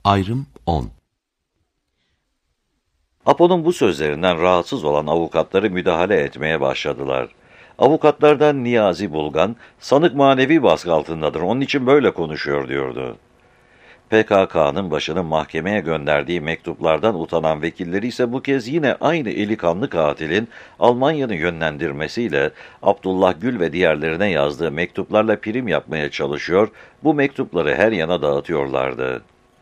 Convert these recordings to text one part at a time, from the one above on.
Ayrım 10. Apo'nun bu sözlerinden rahatsız olan avukatları müdahale etmeye başladılar. Avukatlardan Niyazi Bulgan, sanık manevi baskı altındadır, onun için böyle konuşuyor diyordu. PKK'nın başını mahkemeye gönderdiği mektuplardan utanan vekilleri ise bu kez yine aynı eli kanlı katilin Almanya'nın yönlendirmesiyle Abdullah Gül ve diğerlerine yazdığı mektuplarla prim yapmaya çalışıyor, bu mektupları her yana dağıtıyorlardı.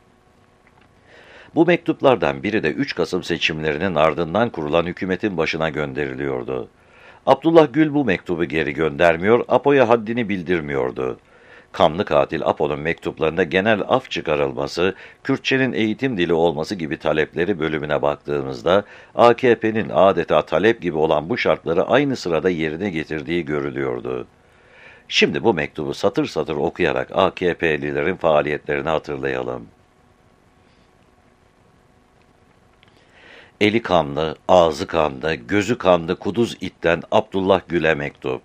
Bu mektuplardan biri de 3 Kasım seçimlerinin ardından kurulan hükümetin başına gönderiliyordu. Abdullah Gül bu mektubu geri göndermiyor, APO'ya haddini bildirmiyordu. Kanlı katil APO'nun mektuplarında genel af çıkarılması, Kürtçenin eğitim dili olması gibi talepleri bölümüne baktığımızda, AKP'nin adeta talep gibi olan bu şartları aynı sırada yerine getirdiği görülüyordu. Şimdi bu mektubu satır satır okuyarak AKP'lilerin faaliyetlerini hatırlayalım. Eli kanlı, ağzı kanlı, gözü kanlı kuduz itten Abdullah Gül'e mektup.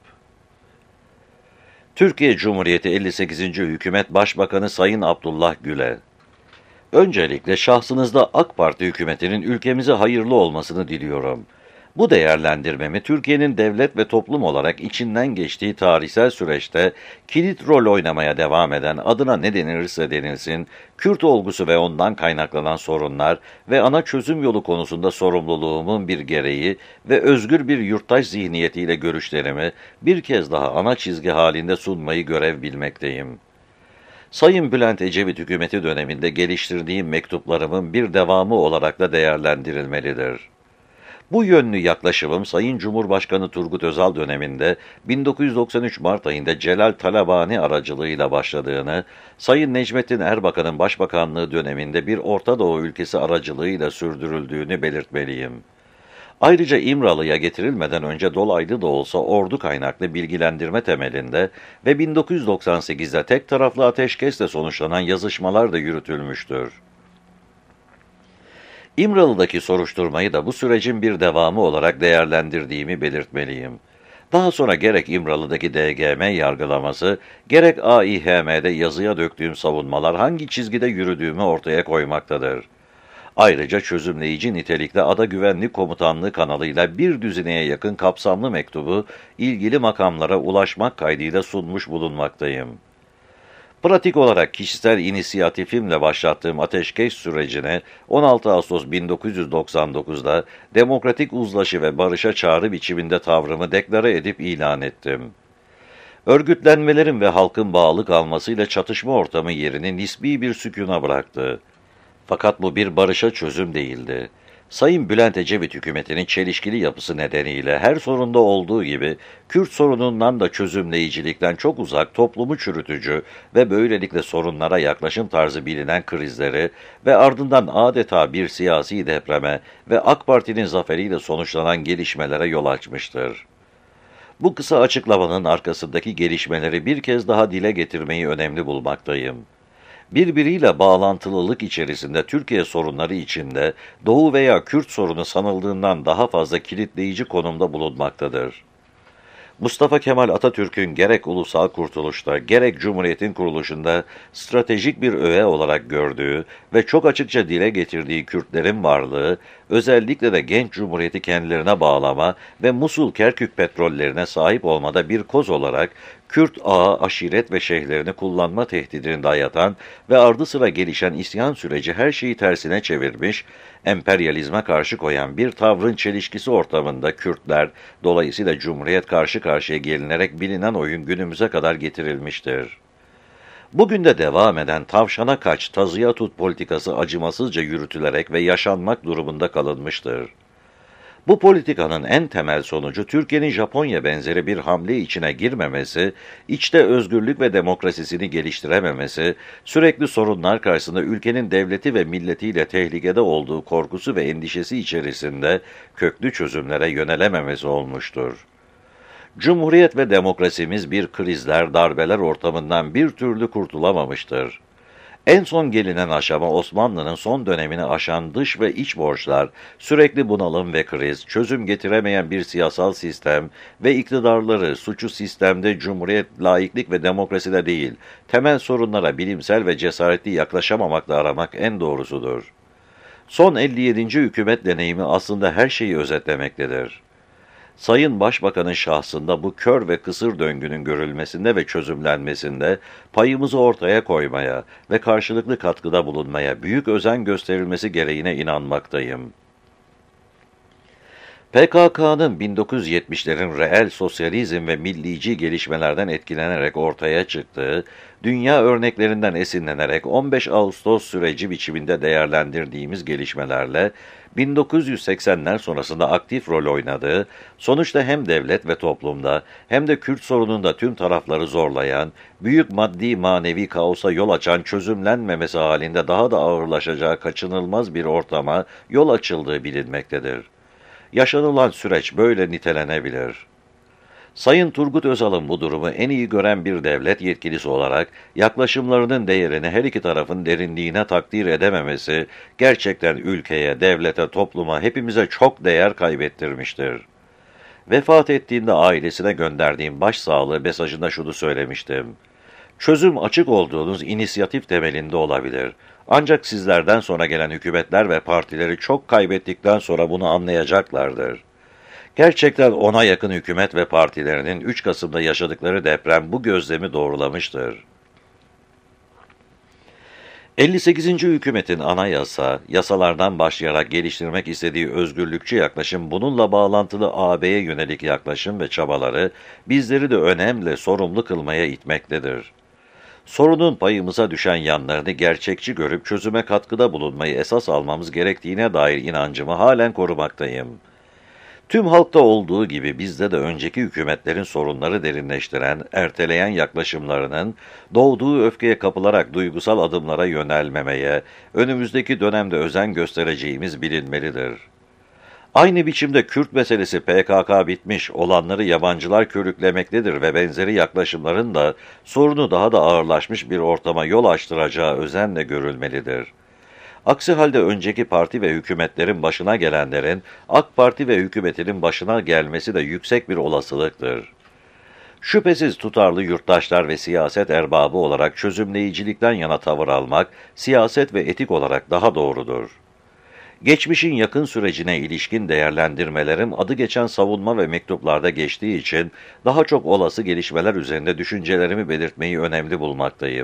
Türkiye Cumhuriyeti 58. Hükümet Başbakanı Sayın Abdullah Gül'e. Öncelikle şahsınızda AK Parti hükümetinin ülkemize hayırlı olmasını diliyorum. Bu değerlendirmemi Türkiye'nin devlet ve toplum olarak içinden geçtiği tarihsel süreçte kilit rol oynamaya devam eden, adına ne denilirse denilsin, Kürt olgusu ve ondan kaynaklanan sorunlar ve ana çözüm yolu konusunda sorumluluğumun bir gereği ve özgür bir yurttaş zihniyetiyle görüşlerimi bir kez daha ana çizgi halinde sunmayı görev bilmekteyim. Sayın Bülent Ecevit hükümeti döneminde geliştirdiğim mektuplarımın bir devamı olarak da değerlendirilmelidir. Bu yönlü yaklaşımım Sayın Cumhurbaşkanı Turgut Özal döneminde 1993 Mart ayında Celal Talabani aracılığıyla başladığını, Sayın Necmettin Erbakan'ın başbakanlığı döneminde bir Orta Doğu ülkesi aracılığıyla sürdürüldüğünü belirtmeliyim. Ayrıca İmralı'ya getirilmeden önce dolaylı da olsa ordu kaynaklı bilgilendirme temelinde ve 1998'de tek taraflı ateşkesle sonuçlanan yazışmalar da yürütülmüştür. İmralı'daki soruşturmayı da bu sürecin bir devamı olarak değerlendirdiğimi belirtmeliyim. Daha sonra gerek İmralı'daki DGM yargılaması, gerek AİHM'de yazıya döktüğüm savunmalar hangi çizgide yürüdüğümü ortaya koymaktadır. Ayrıca çözümleyici nitelikte Ada Güvenlik Komutanlığı kanalıyla bir düzineye yakın kapsamlı mektubu ilgili makamlara ulaşmak kaydıyla sunmuş bulunmaktayım. Pratik olarak kişisel inisiyatifimle başlattığım ateşkes sürecine 16 Ağustos 1999'da demokratik uzlaşı ve barışa çağrı biçiminde tavrımı deklare edip ilan ettim. Örgütlenmelerin ve halkın bağlı kalmasıyla çatışma ortamı yerini nisbi bir sükûna bıraktı. Fakat bu bir barışa çözüm değildi. Sayın Bülent Ecevit hükümetinin çelişkili yapısı nedeniyle her sorunda olduğu gibi Kürt sorunundan da çözümleyicilikten çok uzak, toplumu çürütücü ve böylelikle sorunlara yaklaşım tarzı bilinen krizleri ve ardından adeta bir siyasi depreme ve AK Parti'nin zaferiyle sonuçlanan gelişmelere yol açmıştır. Bu kısa açıklamanın arkasındaki gelişmeleri bir kez daha dile getirmeyi önemli bulmaktayım. Birbiriyle bağlantılılık içerisinde Türkiye sorunları içinde Doğu veya Kürt sorunu sanıldığından daha fazla kilitleyici konumda bulunmaktadır. Mustafa Kemal Atatürk'ün gerek ulusal kurtuluşta, gerek Cumhuriyet'in kuruluşunda stratejik bir öğe olarak gördüğü ve çok açıkça dile getirdiği Kürtlerin varlığı, özellikle de genç Cumhuriyet'i kendilerine bağlama ve Musul Kerkük petrollerine sahip olmada bir koz olarak Kürt ağa, aşiret ve şeyhlerini kullanma tehdidini dayatan ve ardı sıra gelişen isyan süreci her şeyi tersine çevirmiş, emperyalizme karşı koyan bir tavrın çelişkisi ortamında Kürtler, dolayısıyla Cumhuriyet karşı karşıya gelinerek bilinen oyun günümüze kadar getirilmiştir. Bugün de devam eden tavşana kaç, tazıya tut politikası acımasızca yürütülerek ve yaşanmak durumunda kalınmıştır. Bu politikanın en temel sonucu Türkiye'nin Japonya benzeri bir hamle içine girmemesi, içte özgürlük ve demokrasisini geliştirememesi, sürekli sorunlar karşısında ülkenin devleti ve milletiyle tehlikede olduğu korkusu ve endişesi içerisinde köklü çözümlere yönelememesi olmuştur. Cumhuriyet ve demokrasimiz bir krizler, darbeler ortamından bir türlü kurtulamamıştır. En son gelinen aşama Osmanlı'nın son dönemini aşan dış ve iç borçlar, sürekli bunalım ve kriz, çözüm getiremeyen bir siyasal sistem ve iktidarları suçu sistemde cumhuriyet, laiklik ve demokraside değil, temel sorunlara bilimsel ve cesaretli yaklaşamamakla aramak en doğrusudur. Son 57. hükümet deneyimi aslında her şeyi özetlemektedir. Sayın Başbakan'ın şahsında bu kör ve kısır döngünün görülmesinde ve çözümlenmesinde payımızı ortaya koymaya ve karşılıklı katkıda bulunmaya büyük özen gösterilmesi gereğine inanmaktayım. PKK'nın 1970'lerin reel sosyalizm ve millici gelişmelerden etkilenerek ortaya çıktığı, dünya örneklerinden esinlenerek 15 Ağustos süreci biçiminde değerlendirdiğimiz gelişmelerle 1980'ler sonrasında aktif rol oynadığı, sonuçta hem devlet ve toplumda hem de Kürt sorununda tüm tarafları zorlayan, büyük maddi manevi kaosa yol açan çözümlenmemesi halinde daha da ağırlaşacağı kaçınılmaz bir ortama yol açıldığı bilinmektedir. Yaşanılan süreç böyle nitelenebilir. Sayın Turgut Özal'ın bu durumu en iyi gören bir devlet yetkilisi olarak yaklaşımlarının değerini her iki tarafın derinliğine takdir edememesi gerçekten ülkeye, devlete, topluma, hepimize çok değer kaybettirmiştir. Vefat ettiğinde ailesine gönderdiğim başsağlığı mesajında şunu söylemiştim. Çözüm açık olduğunuz inisiyatif temelinde olabilir. Ancak sizlerden sonra gelen hükümetler ve partileri çok kaybettikten sonra bunu anlayacaklardır. Gerçekten ona yakın hükümet ve partilerinin 3 Kasım'da yaşadıkları deprem bu gözlemi doğrulamıştır. 58. hükümetin anayasa, yasalardan başlayarak geliştirmek istediği özgürlükçü yaklaşım, bununla bağlantılı AB'ye yönelik yaklaşım ve çabaları bizleri de önemli, sorumlu kılmaya itmektedir. Sorunun payımıza düşen yanlarını gerçekçi görüp çözüme katkıda bulunmayı esas almamız gerektiğine dair inancımı halen korumaktayım. Tüm halkta olduğu gibi bizde de önceki hükümetlerin sorunları derinleştiren, erteleyen yaklaşımlarının doğduğu öfkeye kapılarak duygusal adımlara yönelmemeye, önümüzdeki dönemde özen göstereceğimiz bilinmelidir. Aynı biçimde Kürt meselesi PKK bitmiş, olanları yabancılar körüklemektedir ve benzeri yaklaşımların da sorunu daha da ağırlaşmış bir ortama yol açtıracağı özenle görülmelidir. Aksi halde önceki parti ve hükümetlerin başına gelenlerin AK Parti ve hükümetinin başına gelmesi de yüksek bir olasılıktır. Şüphesiz tutarlı yurttaşlar ve siyaset erbabı olarak çözümleyicilikten yana tavır almak, siyaset ve etik olarak daha doğrudur. Geçmişin yakın sürecine ilişkin değerlendirmelerim adı geçen savunma ve mektuplarda geçtiği için daha çok olası gelişmeler üzerinde düşüncelerimi belirtmeyi önemli bulmaktayım.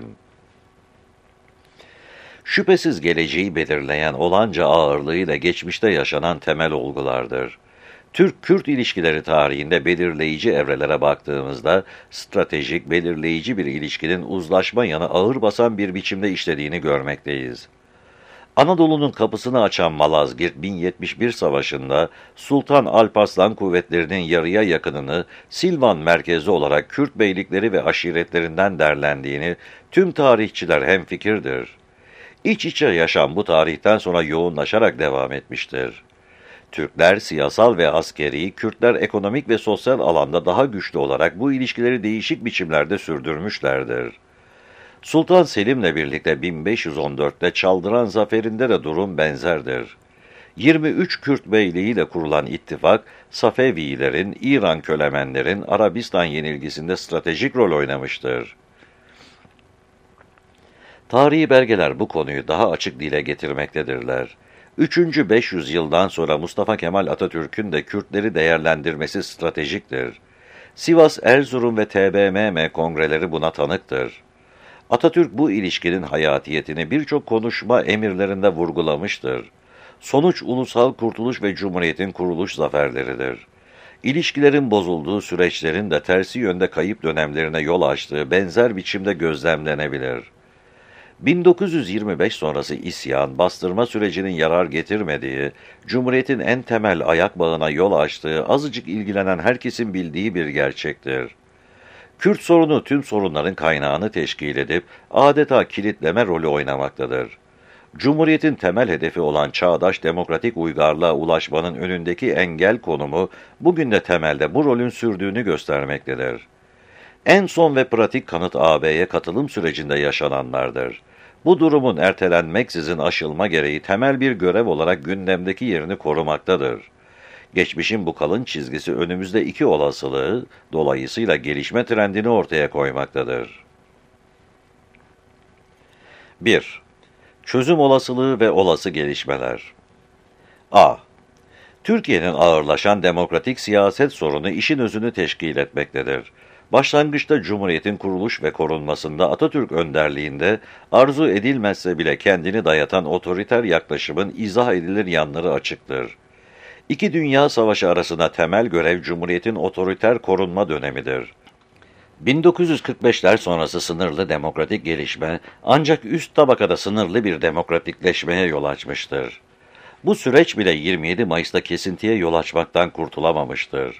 Şüphesiz geleceği belirleyen olanca ağırlığıyla geçmişte yaşanan temel olgulardır. Türk-Kürt ilişkileri tarihinde belirleyici evrelere baktığımızda stratejik, belirleyici bir ilişkinin uzlaşma yanı ağır basan bir biçimde işlediğini görmekteyiz. Anadolu'nun kapısını açan Malazgirt 1071 Savaşı'nda Sultan Alparslan kuvvetlerinin yarıya yakınını Silvan merkezli olarak Kürt beylikleri ve aşiretlerinden derlendiğini tüm tarihçiler hemfikirdir. İç içe yaşam bu tarihten sonra yoğunlaşarak devam etmiştir. Türkler siyasal ve askeri, Kürtler ekonomik ve sosyal alanda daha güçlü olarak bu ilişkileri değişik biçimlerde sürdürmüşlerdir. Sultan Selim'le birlikte 1514'te Çaldıran Zaferi'nde de durum benzerdir. 23 Kürt beyliğiyle kurulan ittifak, Safevilerin, İran kölemenlerin Arabistan yenilgisinde stratejik rol oynamıştır. Tarihi belgeler bu konuyu daha açık dile getirmektedirler. 3. 500 yıldan sonra Mustafa Kemal Atatürk'ün de Kürtleri değerlendirmesi stratejiktir. Sivas, Erzurum ve TBMM kongreleri buna tanıktır. Atatürk bu ilişkinin hayatiyetini birçok konuşma emirlerinde vurgulamıştır. Sonuç ulusal kurtuluş ve cumhuriyetin kuruluş zaferleridir. İlişkilerin bozulduğu süreçlerin de tersi yönde kayıp dönemlerine yol açtığı benzer biçimde gözlemlenebilir. 1925 sonrası isyan, bastırma sürecinin yarar getirmediği, Cumhuriyet'in en temel ayak bağına yol açtığı azıcık ilgilenen herkesin bildiği bir gerçektir. Kürt sorunu tüm sorunların kaynağını teşkil edip adeta kilitleme rolü oynamaktadır. Cumhuriyet'in temel hedefi olan çağdaş demokratik uygarlığa ulaşmanın önündeki engel konumu bugün de temelde bu rolün sürdüğünü göstermektedir. En son ve pratik kanıt AB'ye katılım sürecinde yaşananlardır. Bu durumun ertelenmeksizin aşılma gereği temel bir görev olarak gündemdeki yerini korumaktadır. Geçmişin bu kalın çizgisi önümüzde iki olasılığı, dolayısıyla gelişme trendini ortaya koymaktadır. 1. Çözüm olasılığı ve olası gelişmeler. A. Türkiye'nin ağırlaşan demokratik siyaset sorunu işin özünü teşkil etmektedir. Başlangıçta Cumhuriyet'in kuruluş ve korunmasında Atatürk önderliğinde arzu edilmezse bile kendini dayatan otoriter yaklaşımın izah edilir yanları açıktır. İki dünya savaşı arasında temel görev Cumhuriyet'in otoriter korunma dönemidir. 1945'ler sonrası sınırlı demokratik gelişme ancak üst tabakada sınırlı bir demokratikleşmeye yol açmıştır. Bu süreç bile 27 Mayıs'ta kesintiye yol açmaktan kurtulamamıştır.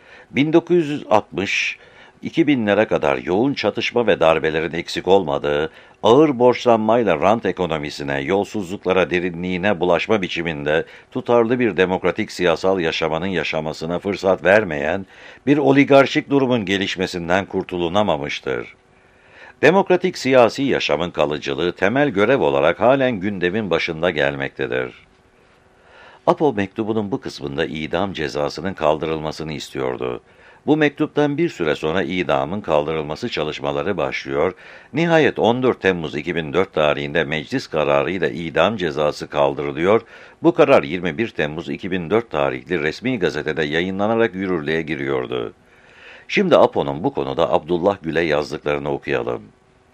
1960-2000'lere kadar yoğun çatışma ve darbelerin eksik olmadığı, ağır borçlanmayla rant ekonomisine, yolsuzluklara, derinliğine bulaşma biçiminde tutarlı bir demokratik siyasal yaşamanın yaşamasına fırsat vermeyen bir oligarşik durumun gelişmesinden kurtulunamamıştır. Demokratik siyasi yaşamın kalıcılığı temel görev olarak halen gündemin başında gelmektedir. Apo mektubunun bu kısmında idam cezasının kaldırılmasını istiyordu. Bu mektuptan bir süre sonra idamın kaldırılması çalışmaları başlıyor, nihayet 14 Temmuz 2004 tarihinde meclis kararıyla idam cezası kaldırılıyor, bu karar 21 Temmuz 2004 tarihli resmi gazetede yayınlanarak yürürlüğe giriyordu. Şimdi Apo'nun bu konuda Abdullah Gül'e yazdıklarını okuyalım.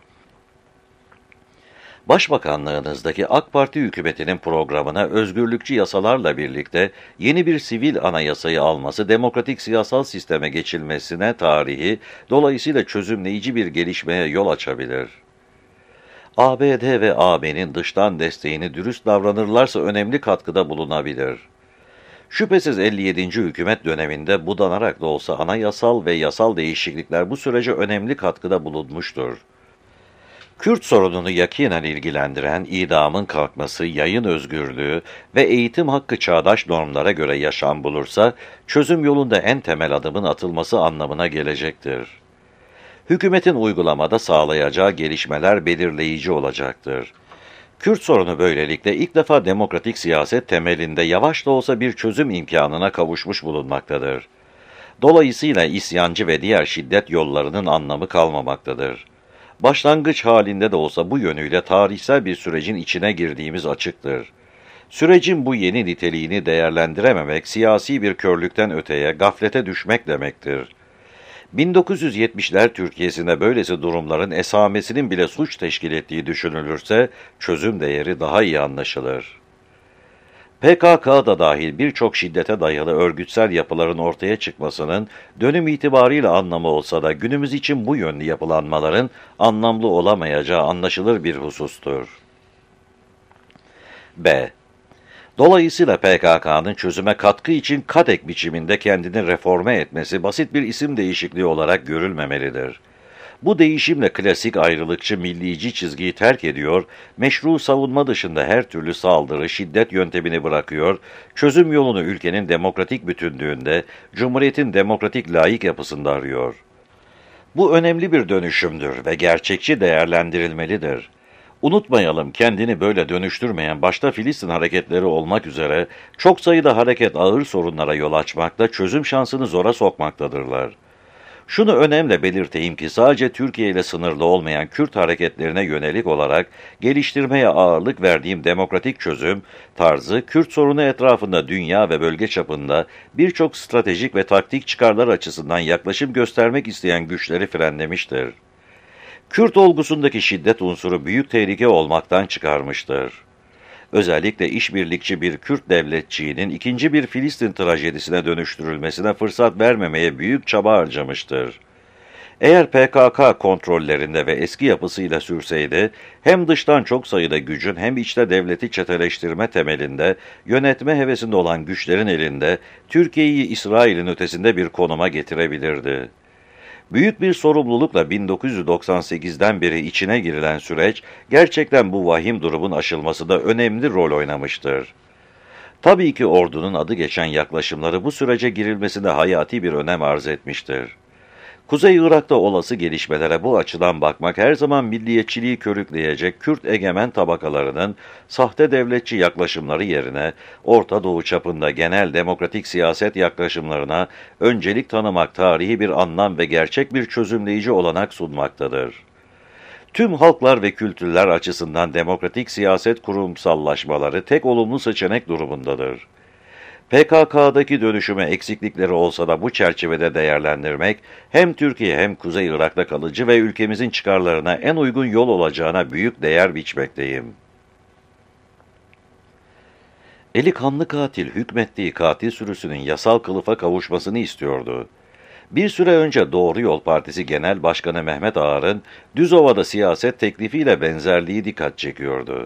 Başbakanlığınızdaki AK Parti hükümetinin programına özgürlükçü yasalarla birlikte yeni bir sivil anayasayı alması demokratik siyasal sisteme geçilmesine tarihi, dolayısıyla çözümleyici bir gelişmeye yol açabilir. ABD ve AB'nin dıştan desteğini dürüst davranırlarsa önemli katkıda bulunabilir. Şüphesiz 57. hükümet döneminde budanarak da olsa anayasal ve yasal değişiklikler bu sürece önemli katkıda bulunmuştur. Kürt sorununu yakinen ilgilendiren idamın kalkması, yayın özgürlüğü ve eğitim hakkı çağdaş normlara göre yaşam bulursa, çözüm yolunda en temel adımın atılması anlamına gelecektir. Hükümetin uygulamada sağlayacağı gelişmeler belirleyici olacaktır. Kürt sorunu böylelikle ilk defa demokratik siyaset temelinde yavaş da olsa bir çözüm imkanına kavuşmuş bulunmaktadır. Dolayısıyla isyancı ve diğer şiddet yollarının anlamı kalmamaktadır. Başlangıç halinde de olsa bu yönüyle tarihsel bir sürecin içine girdiğimiz açıktır. Sürecin bu yeni niteliğini değerlendirememek, siyasi bir körlükten öteye gaflete düşmek demektir. 1970'ler Türkiye'sinde böylesi durumların esamesinin bile suç teşkil ettiği düşünülürse, çözüm değeri daha iyi anlaşılır. PKK'da dahil birçok şiddete dayalı örgütsel yapıların ortaya çıkmasının dönüm itibarıyla anlamı olsa da günümüz için bu yönlü yapılanmaların anlamlı olamayacağı anlaşılır bir husustur. B. Dolayısıyla PKK'nın çözüme katkı için KADEK biçiminde kendini reforme etmesi basit bir isim değişikliği olarak görülmemelidir. Bu değişimle klasik ayrılıkçı millici çizgiyi terk ediyor, meşru savunma dışında her türlü saldırı, şiddet yöntemini bırakıyor, çözüm yolunu ülkenin demokratik bütünlüğünde, Cumhuriyet'in demokratik laik yapısında arıyor. Bu önemli bir dönüşümdür ve gerçekçi değerlendirilmelidir. Unutmayalım, kendini böyle dönüştürmeyen başta Filistin hareketleri olmak üzere çok sayıda hareket ağır sorunlara yol açmakta, çözüm şansını zora sokmaktadırlar. Şunu önemli belirteyim ki sadece Türkiye ile sınırlı olmayan Kürt hareketlerine yönelik olarak geliştirmeye ağırlık verdiğim demokratik çözüm tarzı, Kürt sorunu etrafında dünya ve bölge çapında birçok stratejik ve taktik çıkarlar açısından yaklaşım göstermek isteyen güçleri frenlemiştir. Kürt olgusundaki şiddet unsuru büyük tehlike olmaktan çıkarmıştır. Özellikle işbirlikçi bir Kürt devletçiğinin ikinci bir Filistin trajedisine dönüştürülmesine fırsat vermemeye büyük çaba harcamıştır. Eğer PKK kontrollerinde ve eski yapısıyla sürseydi, hem dıştan çok sayıda gücün hem içte devleti çeteleştirme temelinde, yönetme hevesinde olan güçlerin elinde, Türkiye'yi İsrail'in ötesinde bir konuma getirebilirdi. Büyük bir sorumlulukla 1998'den beri içine girilen süreç, gerçekten bu vahim durumun aşılmasında önemli rol oynamıştır. Tabii ki ordunun adı geçen yaklaşımları bu sürece girilmesinde hayati bir önem arz etmiştir. Kuzey Irak'ta olası gelişmelere bu açıdan bakmak her zaman milliyetçiliği körükleyecek Kürt egemen tabakalarının sahte devletçi yaklaşımları yerine Orta Doğu çapında genel demokratik siyaset yaklaşımlarına öncelik tanımak tarihi bir anlam ve gerçek bir çözümleyici olanak sunmaktadır. Tüm halklar ve kültürler açısından demokratik siyaset kurumsallaşmaları tek olumlu seçenek durumundadır. PKK'daki dönüşüme eksiklikleri olsa da bu çerçevede değerlendirmek, hem Türkiye hem Kuzey Irak'ta kalıcı ve ülkemizin çıkarlarına en uygun yol olacağına büyük değer biçmekteyim. Eli kanlı katil hükmettiği katil sürüsünün yasal kılıfa kavuşmasını istiyordu. Bir süre önce Doğru Yol Partisi Genel Başkanı Mehmet Ağar'ın Düzova'da siyaset teklifiyle benzerliği dikkat çekiyordu.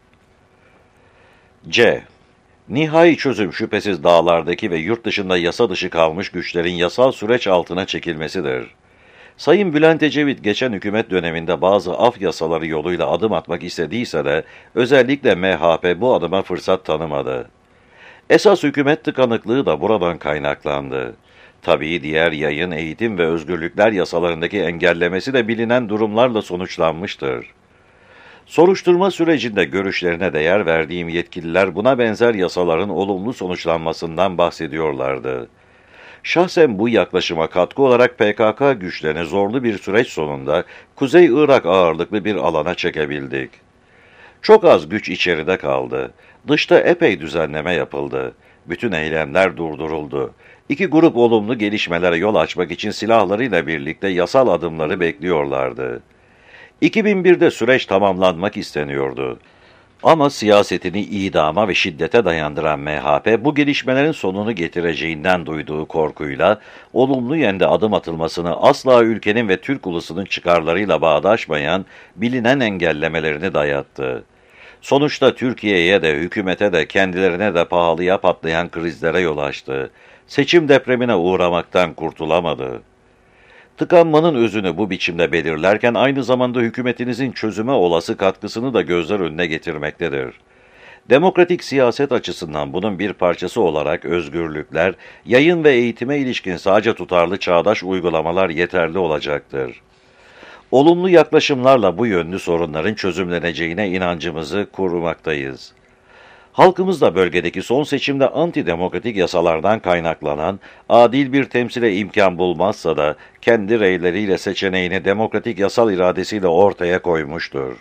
C. Nihai çözüm şüphesiz dağlardaki ve yurt dışında yasa dışı kalmış güçlerin yasal süreç altına çekilmesidir. Sayın Bülent Ecevit geçen hükümet döneminde bazı af yasaları yoluyla adım atmak istediyse de özellikle MHP bu adıma fırsat tanımadı. Esas hükümet tıkanıklığı da buradan kaynaklandı. Tabii diğer yayın, eğitim ve özgürlükler yasalarındaki engellemesi de bilinen durumlarla sonuçlanmıştır. Soruşturma sürecinde görüşlerine değer verdiğim yetkililer buna benzer yasaların olumlu sonuçlanmasından bahsediyorlardı. Şahsen bu yaklaşıma katkı olarak PKK güçlerini zorlu bir süreç sonunda Kuzey Irak ağırlıklı bir alana çekebildik. Çok az güç içeride kaldı. Dışta epey düzenleme yapıldı. Bütün eylemler durduruldu. İki grup olumlu gelişmelere yol açmak için silahlarıyla birlikte yasal adımları bekliyorlardı. 2001'de süreç tamamlanmak isteniyordu. Ama siyasetini idama ve şiddete dayandıran MHP, bu gelişmelerin sonunu getireceğinden duyduğu korkuyla, olumlu yönde adım atılmasını asla ülkenin ve Türk ulusunun çıkarlarıyla bağdaşmayan bilinen engellemelerini dayattı. Sonuçta Türkiye'ye de, hükümete de, kendilerine de pahalıya patlayan krizlere yol açtı. Seçim depremine uğramaktan kurtulamadı. Tıkanmanın özünü bu biçimde belirlerken aynı zamanda hükümetinizin çözüme olası katkısını da gözler önüne getirmektedir. Demokratik siyaset açısından bunun bir parçası olarak özgürlükler, yayın ve eğitime ilişkin sadece tutarlı çağdaş uygulamalar yeterli olacaktır. Olumlu yaklaşımlarla bu yönlü sorunların çözümleneceğine inancımızı korumaktayız. Halkımız da bölgedeki son seçimde antidemokratik yasalardan kaynaklanan adil bir temsile imkan bulmazsa da kendi reyleriyle seçeneğini demokratik yasal iradesiyle ortaya koymuştur.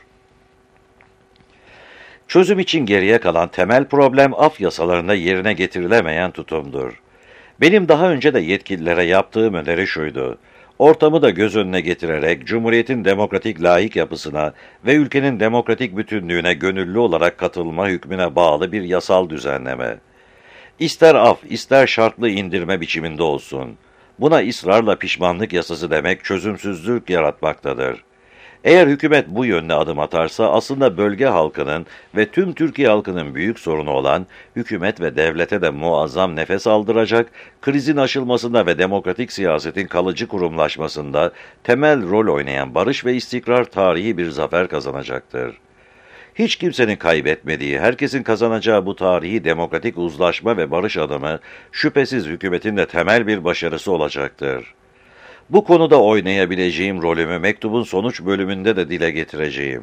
Çözüm için geriye kalan temel problem af yasalarında yerine getirilemeyen tutumdur. Benim daha önce de yetkililere yaptığım öneri şuydu: ortamı da göz önüne getirerek Cumhuriyet'in demokratik laik yapısına ve ülkenin demokratik bütünlüğüne gönüllü olarak katılma hükmüne bağlı bir yasal düzenleme. İster af, ister şartlı indirme biçiminde olsun. Buna ısrarla pişmanlık yasası demek çözümsüzlük yaratmaktadır. Eğer hükümet bu yönde adım atarsa aslında bölge halkının ve tüm Türkiye halkının büyük sorunu olan hükümet ve devlete de muazzam nefes aldıracak, krizin aşılmasında ve demokratik siyasetin kalıcı kurumlaşmasında temel rol oynayan barış ve istikrar tarihi bir zafer kazanacaktır. Hiç kimsenin kaybetmediği, herkesin kazanacağı bu tarihi demokratik uzlaşma ve barış adımı şüphesiz hükümetin de temel bir başarısı olacaktır. Bu konuda oynayabileceğim rolümü mektubun sonuç bölümünde de dile getireceğim.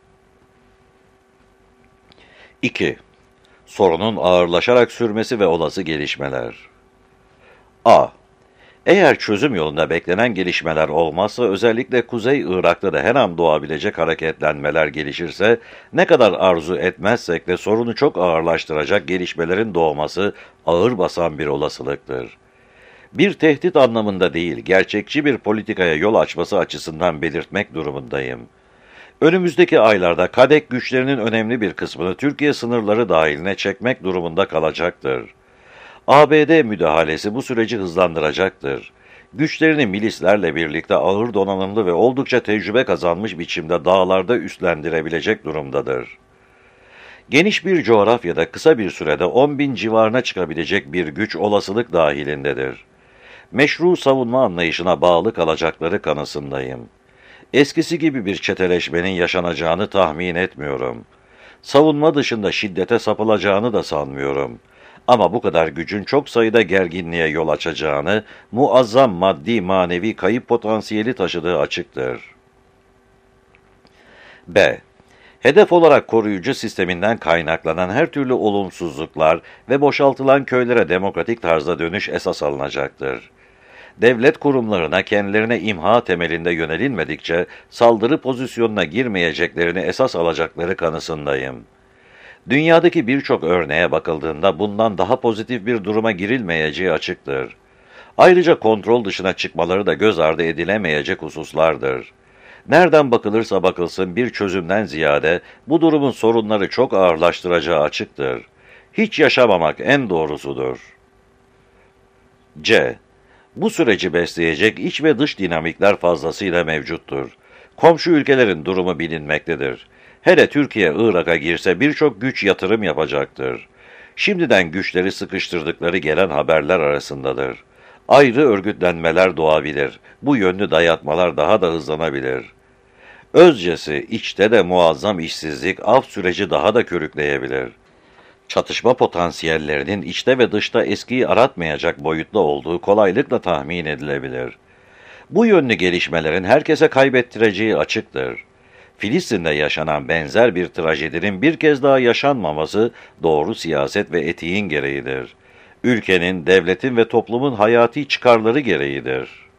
2. Sorunun ağırlaşarak sürmesi ve olası gelişmeler. A. Eğer çözüm yolunda beklenen gelişmeler olmazsa, özellikle Kuzey Irak'ta da her an doğabilecek hareketlenmeler gelişirse, ne kadar arzu etmezsek de sorunu çok ağırlaştıracak gelişmelerin doğması ağır basan bir olasılıktır. Bir tehdit anlamında değil, gerçekçi bir politikaya yol açması açısından belirtmek durumundayım. Önümüzdeki aylarda KADEK güçlerinin önemli bir kısmını Türkiye sınırları dahiline çekmek durumunda kalacaktır. ABD müdahalesi bu süreci hızlandıracaktır. Güçlerini milislerle birlikte ağır donanımlı ve oldukça tecrübe kazanmış biçimde dağlarda üstlendirebilecek durumdadır. Geniş bir coğrafyada kısa bir sürede 10.000 civarına çıkabilecek bir güç olasılık dahilindedir. Meşru savunma anlayışına bağlı kalacakları kanısındayım. Eskisi gibi bir çeteleşmenin yaşanacağını tahmin etmiyorum. Savunma dışında şiddete sapılacağını da sanmıyorum. Ama bu kadar gücün çok sayıda gerginliğe yol açacağını, muazzam maddi manevi kayıp potansiyeli taşıdığı açıktır. B. Hedef olarak koruyucu sisteminden kaynaklanan her türlü olumsuzluklar ve boşaltılan köylere demokratik tarzda dönüş esas alınacaktır. Devlet kurumlarına kendilerine imha temelinde yönelinmedikçe saldırı pozisyonuna girmeyeceklerini esas alacakları kanısındayım. Dünyadaki birçok örneğe bakıldığında bundan daha pozitif bir duruma girilmeyeceği açıktır. Ayrıca kontrol dışına çıkmaları da göz ardı edilemeyecek hususlardır. Nereden bakılırsa bakılsın bir çözümden ziyade bu durumun sorunları çok ağırlaştıracağı açıktır. Hiç yaşamamak en doğrusudur. C. Bu süreci besleyecek iç ve dış dinamikler fazlasıyla mevcuttur. Komşu ülkelerin durumu bilinmektedir. Hele Türkiye Irak'a girse birçok güç yatırım yapacaktır. Şimdiden güçleri sıkıştırdıkları gelen haberler arasındadır. Ayrı örgütlenmeler doğabilir. Bu yönlü dayatmalar daha da hızlanabilir. Özcesi içte de muazzam işsizlik av süreci daha da körükleyebilir. Çatışma potansiyellerinin içte ve dışta eskiyi aratmayacak boyutta olduğu kolaylıkla tahmin edilebilir. Bu yönlü gelişmelerin herkese kaybettireceği açıktır. Filistin'de yaşanan benzer bir trajedinin bir kez daha yaşanmaması doğru siyaset ve etiğin gereğidir. Ülkenin, devletin ve toplumun hayati çıkarları gereğidir.